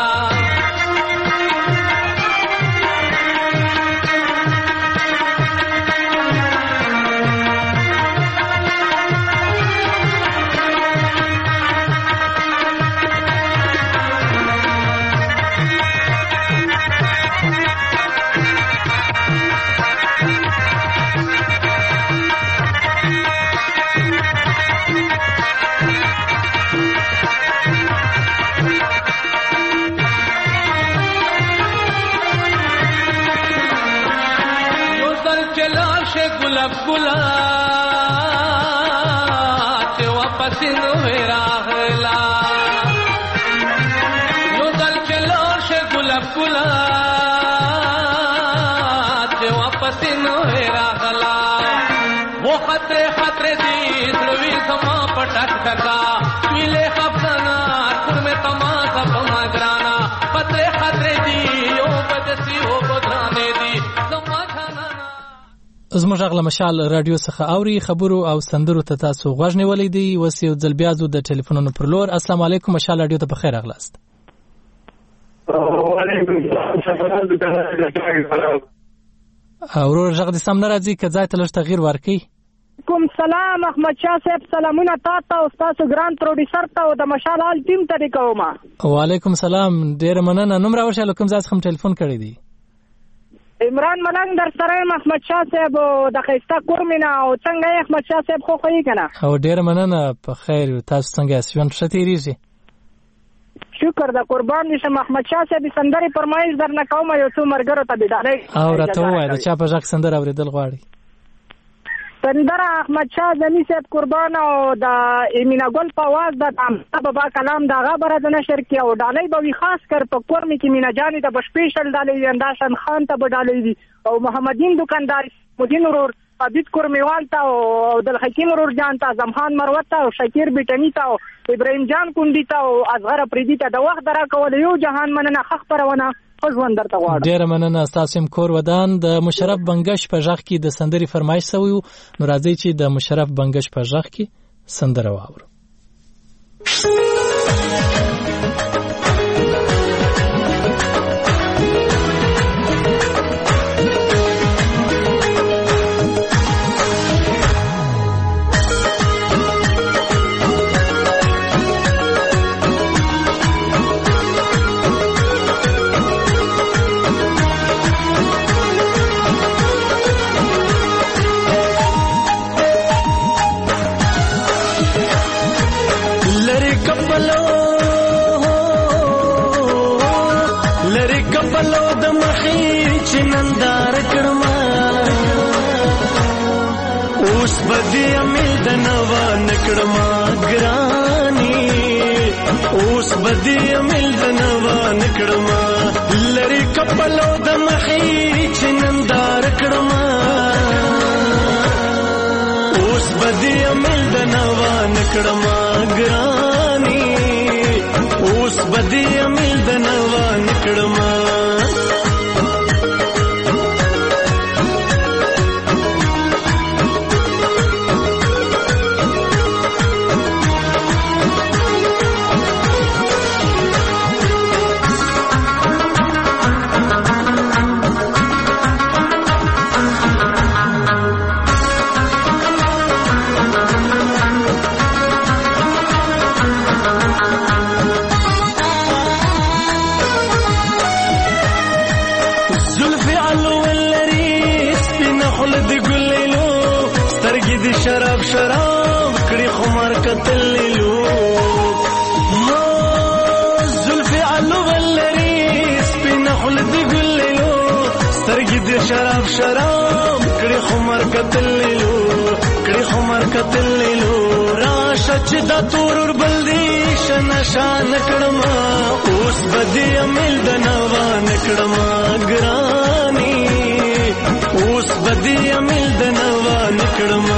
گلاب گلا تے واپس نو راغلا یو دل چلو شه گلاب گلا تے واپس نو راغلا وہ خطرے خطرے دی زوی سما پټک ټکا ویلے خپنا کور میں تمازا پمگرانا خطرے خطرے دی او بدسی او بدرانے دی زما جانا. زموږ غږ له مشال رادیو څخه اوري خبرو او سندرو ته تاسو غوږ نیولې دی. اوس یو ځل بیا زو د ټلیفونونو پر لور. السلام علیکم، مشال رادیو ته په خیر راغلاست. وعلیکم السلام. ورور غږ دې سم نه راځي، که ځای ته لږ تغییر ورکړي. کوم سلام احمد شاه صاحب، سلامونه تاسو او تاسو ګران پروډوسر ته او د مشال حال ټیم ته کوم. وعلیکم سلام، ډیر مننه. نوم راوښه کوم ځای څخه ټلیفون کړی دی؟ عمران ملنګ در سره احمد شاه صاحب د خیستا کورمینا. او څنګه احمد شاه صاحب خو خو یې کنه؟ او ډیر مننه، په خیر. تاسو څنګه یاست؟ ژوند ښه تیریږي؟ شکر د قربان نشم. احمد شاه صاحب سندري فرمایش درنه کوم، یو څو مرګرو ته بډالې او راته وایي د چا په ځکه سندره اوریدل غواړي؟ سندره احمد شاه زمي صاحب قربان او د امینا ګل په आवाज د بابا کلام دا غبره د نشر کې او ډالۍ به وي، خاص کر په کورمي کې مینا جاني د بشپیشل ډالۍ وي، انداشن خان ته به ډالۍ وي او محمدین دکاندار مدین ورور عبید کورمیوال ته او عبد الحکیم ورور جان ته، زمخان مروت ته او شکیر بیٹنی ته او ابراهیم جان کندی ته او اصغر پریدی ته د وخت درا کول. یو جهان مننه خخ پرونه ژوند درته غواړم. ډیر مننه. تاسو هم کور ودان د مشرف بنگش په ژغ کې د سندري فرمایش سوی، نو راځي چې د مشرف بنگش په ژغ کې سندره واورو. اوس بدی امیل د نوا نکړما ګرانی، اوس بدی امیل د نوا نکړما لری کپلو د مخی چنندار کړما، اوس بدی امیل د نوا نکړما ګرانی، اوس بدی امیل د نوا نکړما. شراب شراب کړي خمار کتللو ما زلفي علو ولري سپین خلد ګللو سترګې د شراب شراب کړي خمار کتللو کړي خمار کتللو راشه چې د تور بلدي شنه شان کړما اوس بدی امل د نوا نکړما ګرانی اوس بدی امل د نوا نکړما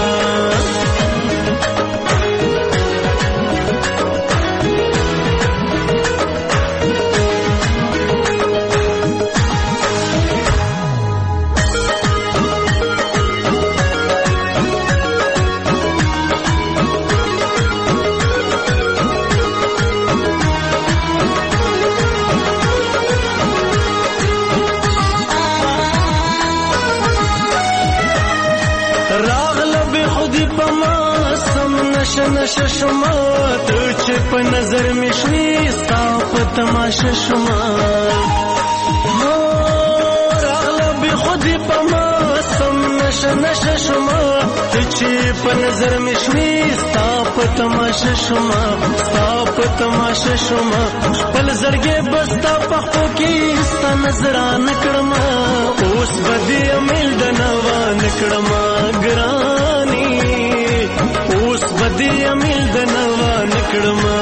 نشه شما تو چې په نظر می شوي ستا په تماشه شما راغله به خودي په ما سم نشه نشه شما تو چې په نظر می شوي ستا په تماشه شما ستا په تماشه شما خپل زړګي بستا په خو کې ستا نظرانه کړما اوس بدی امل د نوا نکړما ګرانی اوس بدی امیل د نوا نکړما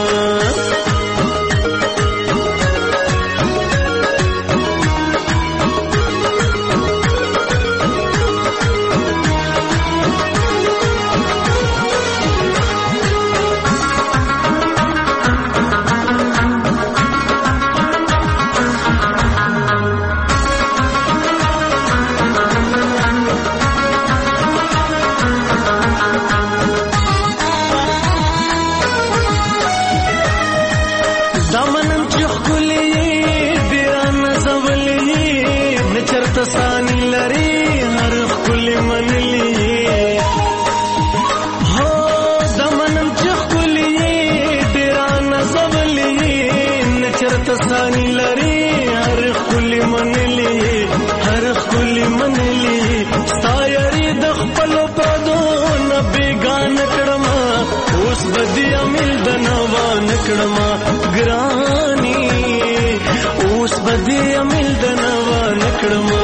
شرط ثاني لري هر خلی منلی هر خلی منلی ستایری د خپل پردو نه بیگان کړما اوس بدی امل د نوا نکړما ګرانی اوس بدی امل د نوا نکړما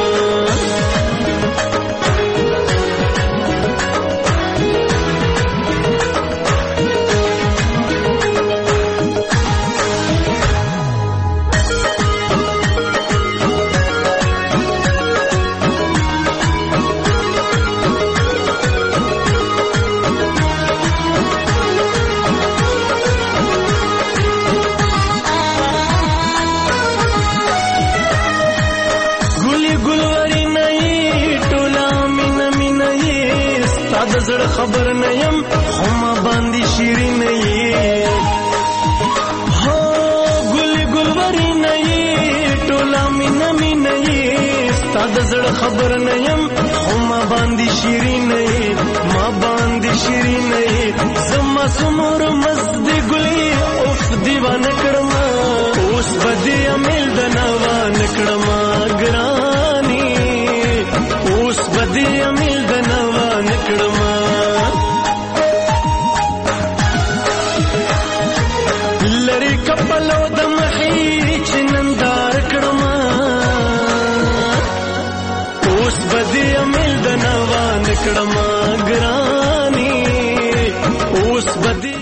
زړه خبر نه يم خو ما باندې شیرین نه یې هو ګل ګلوري نه یې ټولا مين مين یې ستاد زړه خبر نه يم خو ما باندې شیرین نه یې ما باندې شیرین نه یې زما سمور مزد ګلې اوف دیوانه کړم اوس بدی امل د نوا نکړم ګرانی اوس بدی امل د نوا نکړم لری کپلو د مخې چنندار کړم اوس بدی امل د نوا نکړم ګرانی اوس بدی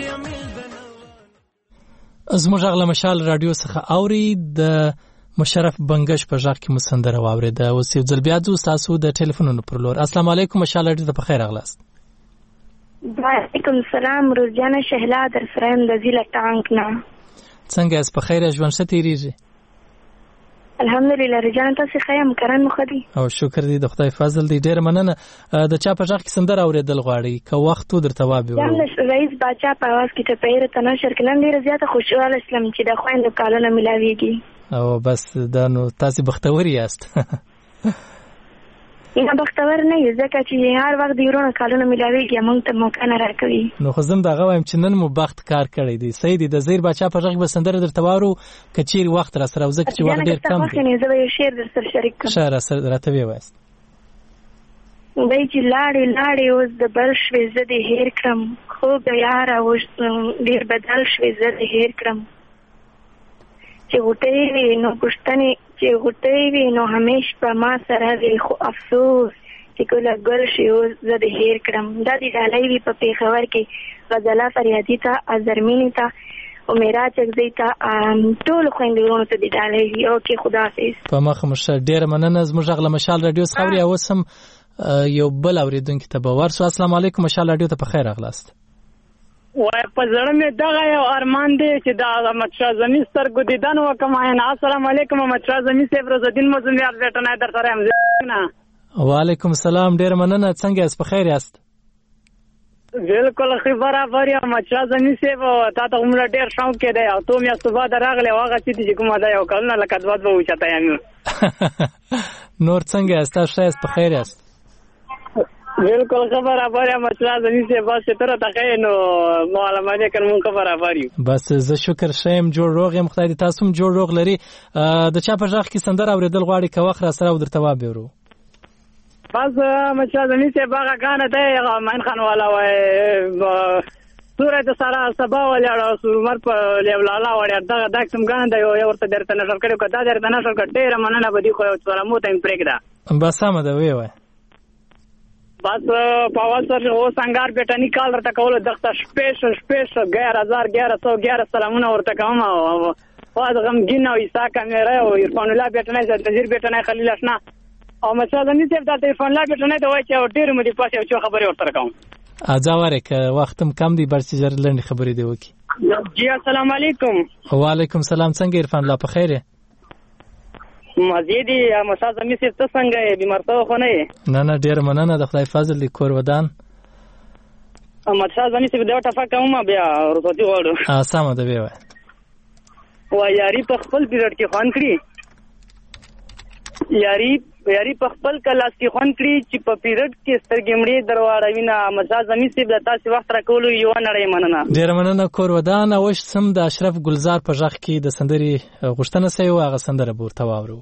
زموږ غلا مشال رادیو څخه اوري د مشرف بنگش په ځخ کې مسندره واورید او سیو ځل بیا ځو تاسو د ټلیفونونو پر لور. السلام علیکم مشال رادیو ته بخیر اغلاست. وعلیکم السلام روزانه شهلا در فرند د زیله ټانک نه څنګه اس په خیر ژوند څه تیریږي؟ الحمدلله رجان تاسو خیم کرن مخدي او شکر دې د خدای فضل دې ډیر مننه. د چا په ځخ کې سندره اوریدل غواړي که وخت درته وابي ورو رئیس باچا په आवाज کې ته پیر تنشر کلن ډیر زیاته خوشاله اسلام چې د خويندو کالونه ملاويږي او بس دا نو تاسو بختوري یاست. نه بختور نه یې ځکه چې هر وخت دی ورونه کالونه ملاويږي موږ ته موقع نه راکوي. نو خو زم دا غوایم چې نن مو بخت کار کړی دی. سید د زیر باچا په ځخ به سندره درته وارو کچیر وخت را سره وزک چې وخت ډیر کم دی. نه زه یو شعر در سره شریک کوم. شعر سره راته وایست. وای چې لاړې لاړې اوس د بل شوي زه دې هیر کړم خو د یار اوس ډیر بدل شوي زه دې هیر کړم چې غټې وي نو پښتنې چې غټې وي نو همیش په ما سره وي خو افسوس چې کله ګل شي اوس زه دې هیر کړم. دا دې ډالۍ وي په پیښور کې غزله فریادي ته ازرمینی ته او میرا چکزی ته ټول خويندې ورونو ته دې ډالۍ وي. اوکې خداحافظ. په مخ مشه ډیر مننه. زموږ غلا مشال رادیو خبري اوسم یو بل اوریدونکو ته باور سو. السلام علیکم مشال رادیو ته په خیر اغلاست. وای په زړه مې دغه یو ارمان دی چې دا احمد شاه زمي سترګو دیدن وکم. السلام علیکم احمد شاه زمي صاحب روزالدین مزمیار بیٹنه در سره هم نه. وعلیکم السلام ډیر مننه. څنګه یاست؟ په خیر یاست؟ بالکل خو برابر یم احمد شاه زمي صاحب تا ته عمر ډیر شوق کې دی او ته مې صبح دراغله واغه چې کومه دا یو کلونه لکه دوه به وچته یم. نور څنګه یاست؟ تاسو په خیر یاست؟ بالکل خبر ابر مچلا زمي سے بس تر تکه نو معلومات کوم خبر ابر یو. بس زه شکر شیم جوړ روغ یم خدای دې تاسو هم جوړ روغ لري. د چا په ځخ کې سندره اوریدل غواړي که وخت را سره درته وابي ورو. بس مچلا زمي سے باغه غانه ده ماین خان والا وای سورې د سارا سبا ولاړو سورمر په لیولالا وړ دغه دښتم غان دی یو ورته درته نشر کړو کدا درته نشر کړ ډیر مننه بدی خو څوره مو ته پریک ده. بس هم ده وی وای بس پاول سر او سنگار بیٹا نکال رہتا کول دختا سپیشل سپیشل گیارہ ہزار گیارہ سو گیارہ سلامونه ورته کوم او واز غمگین او عیسی کیمرا او عرفان الله بیٹا نه تذیر بیٹا نه خلیل اسنا او مثلا ني صرف د عرفان الله بیٹا نه د وای چې ډیر مو دی پاسه او خبري ورته کوم. اځاوره ک وختم کم دی برسي زر لنډ خبري دی وکی. جی السلام علیکم. وعلیکم السلام. څنګه عرفان الله په خیره؟ مزيدي مساز مې څه څنګه بیمارته خو نه نه نه ډیر مننه د خدای فضل دی کور ودان. مساز مې څه د وټه فکم بیا ورته وړو. ا سم ده وی و یاري په خپل پیریډ کې خوان کړی یاري یاري په خپل کلاس کې خوند کړي چې په پیریډ کې سترګې مړې درواړوي نه مزاج زمي سیب د تاسې وخت راکولو یو نړۍ مننه ډېره مننه کور ودان اوش سم د اشرف ګلزار په ژغ کې د سندري غوښتنه سوي او هغه سندره ورته واورو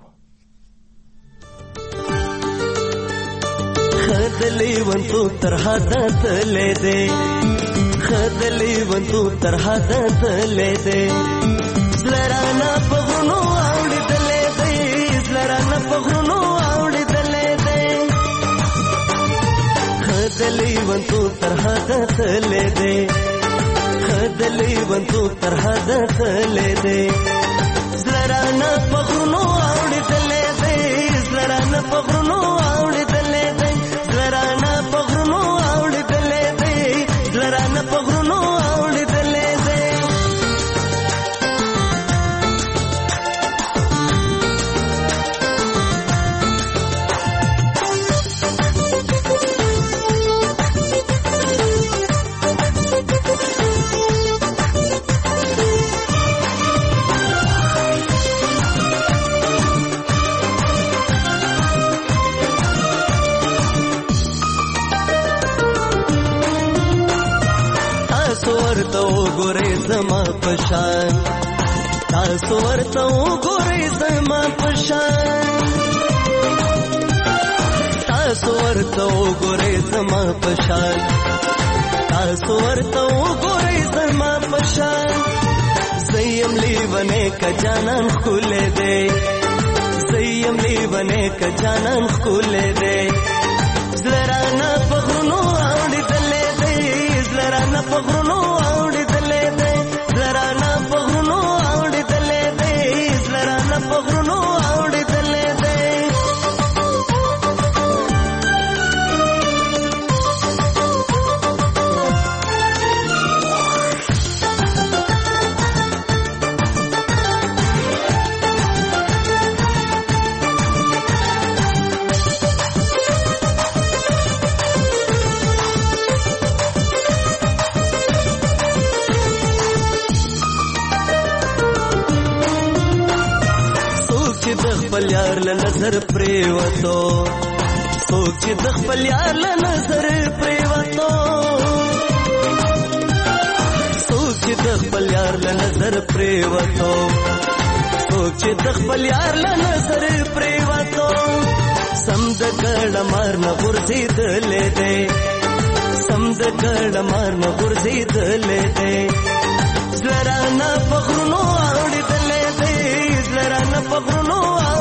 خدلی ونتو تر حدا تلې دې خدلی ونتو تر حدا تلې دې زلرانا په غنو اوړې تلې دې زلرانا په غنو اوړې تلې دې خدلی ونتو تر حدا تلې دې خدلی ونتو تر حدا تلې دې زلرانا په غنو اوړې تلې دې زلرانا په غنو اوړې تلې دې زلرانا په غنو اوړې تلې دې زلرانا په غنو اوړې تلې دې ګورې زما پشان تاسو ورته ګورې زما پشان تاسو ورته ګورې زما پشان تاسو ورته ګورې زما پشان زیم لیونه ک جانان خولې دې زیم لیونه ک جانان خولې دې زلرانا پغرونو اوړې دلې دې زلرانا پغرونو خپل یار له نظر پریوتو څوک چې د خپل یار له نظر پریوتو څوک چې د خپل یار له نظر پریوتو څوک چې د خپل یار له نظر پریوتو سم د ګړ مار نه ورځېدلې دې سم د ګړ مار نه ورځېدلې دې زلرانا پغرونو اوړېدلې دې زلرانا پغرونو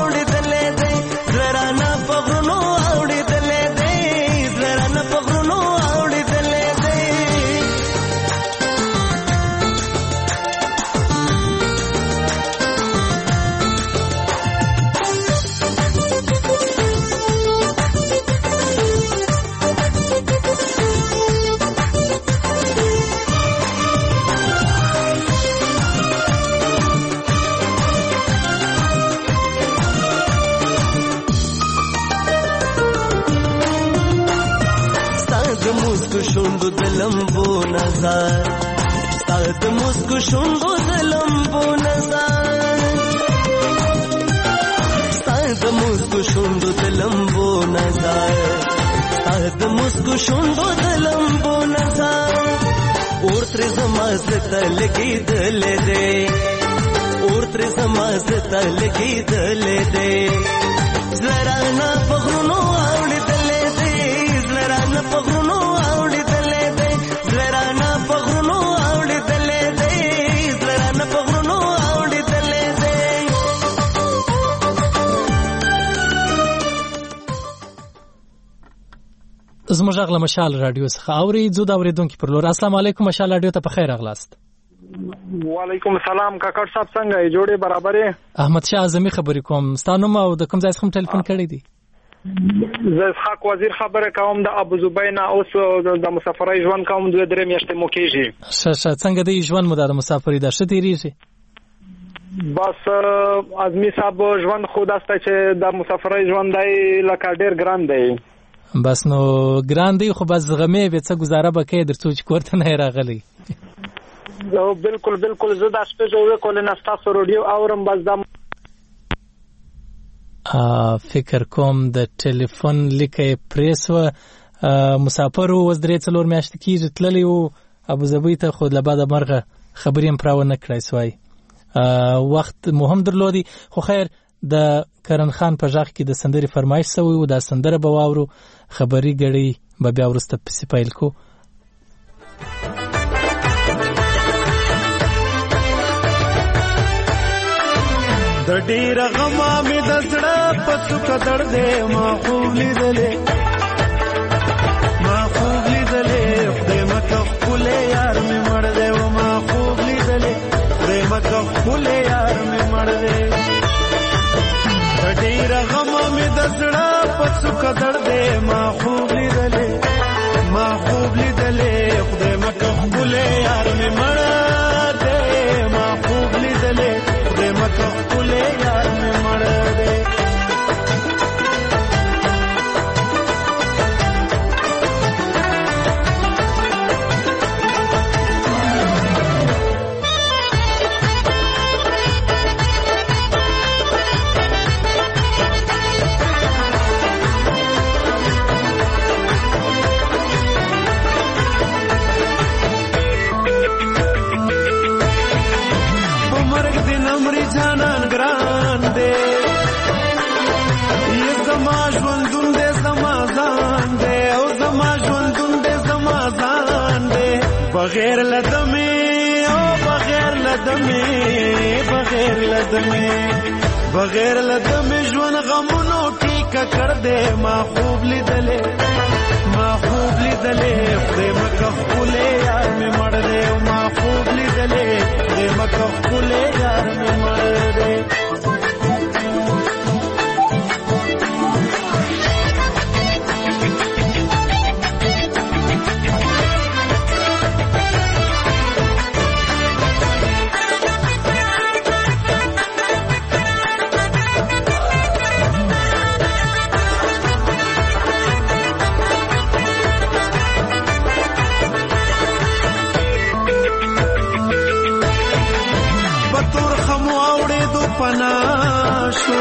شوندو دلمبو نظر ستاد مسکو شوندو دلمبو نظر ستاد مسکو شوندو دلمبو نظر ستاد مسکو شوندو دلمبو نظر اور تر زماز تلگی دل دے اور تر زماز تلگی دل دے زلرانا پغرونو اوڑی دل دے زلرانا پغرونو زموږ غل مشال رادیو څخه اوري زو دا اوریدونکو پر لور السلام علیکم مشال رادیو ته په خیر اغلاست وعلیکم السلام کاکړ صاحب څنګه یې جوړې برابرې احمد شاه اعظمي خبرې کوم ستانو ما او د کوم ځای څخه ټلیفون کړی دی زه حق وزیر خبره کوم د ابو زبینا اوس د مسافرۍ ژوند کوم دوه درې میاشتې مو کېږي شه څنګه دی ژوند مو د مسافرۍ د شتیریږي بس اعظمي صاحب ژوند خو داسته چې د مسافرۍ ژوند دی لکه ډېر ګران دی بس نو ګران دی خو بس غمه به څه گزاره بکې درڅو چې کوړته نه راغلی او بالکل بالکل زه د شپې جوړ کول نه تاسو رادیو اورم بس د فکر کوم د ټلیفون لیکه پریس و مسافر و اوس درې څلور میاشتې کېږي تللی و ابوظبي ته، خو له بعده مرغه خبرې هم پرا ونه کړای سوای. وخت مو هم درلودي، خو خیر د کرن خان په غږ کې د سندرې فرمایش سوی و، دا سندره به واورو، خبري ګړی به بیا وروسته پسې پیل کو. د ډیر غما مې د زړه په څوکه دردې ما خوب لیدلې ما خوب لیدلې خدای مکه خپلې یار مې مړ دی و ما خوب لیدلې خدای مکه خپلې یار مې مړ دی د ډیر غما مې د زړه په څوکه دردې ما خوب لیدلې ما خوب لیدلې خدای مکه خپلې یار مې مړ دی ما خوب لیدلې خدای مکه خپلې یار مې مړ دی. بغیر لدمه او بغیر لدمه بغیر لدمه بغیر لدمه ژوند غمونو ټیکه کړ دې ما خوب لیدلې ما خوب لیدلې خدای مکه خپلې یار مې مړ دې ما خوب لیدلې خدای مکه خپلې یار مې مړ دې. پناشو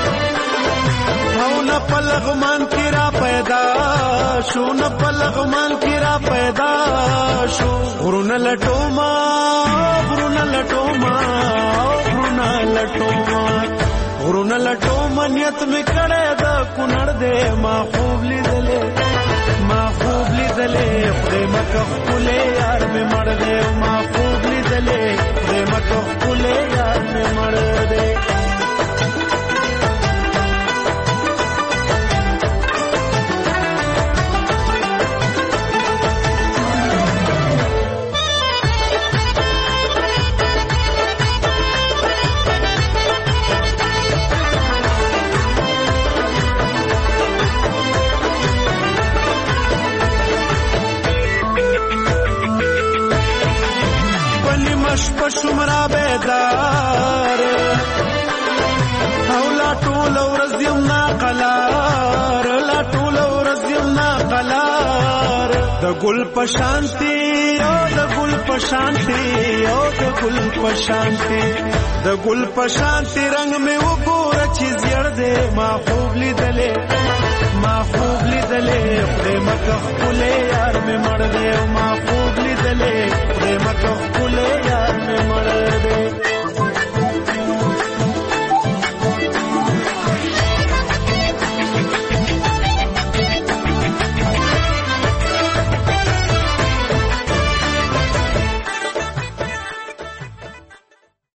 او نه پلغمان کی را پیدا شو نه پلغمان کی را پیدا شو غرونه لټوما غرونه لټوما غرونه لټوما غرونه لټوما نیت می کړه د کونړ دې ما خوب لیدلې ما خوب لیدلې خدای مکه خپلې یار مې مړ دې ما خوب لیدلې خدای مکه خپلې یار مې مړ دې. شمرا بیدار او لا ټول ورځ یم ناقلار لا ټول ورځ یم ناقلار د ګل په شانتي او د ګل په شانتي او د ګل په شانتي د ګل په شانتي رنگ مې وګوره چې زیړ دې ما خوب لیدلې ما خوب لیدلې خدای مکه خپلې یار مې مړ دې ما خوب لیدلې خدای مکه خپلې یار مې مړ دې.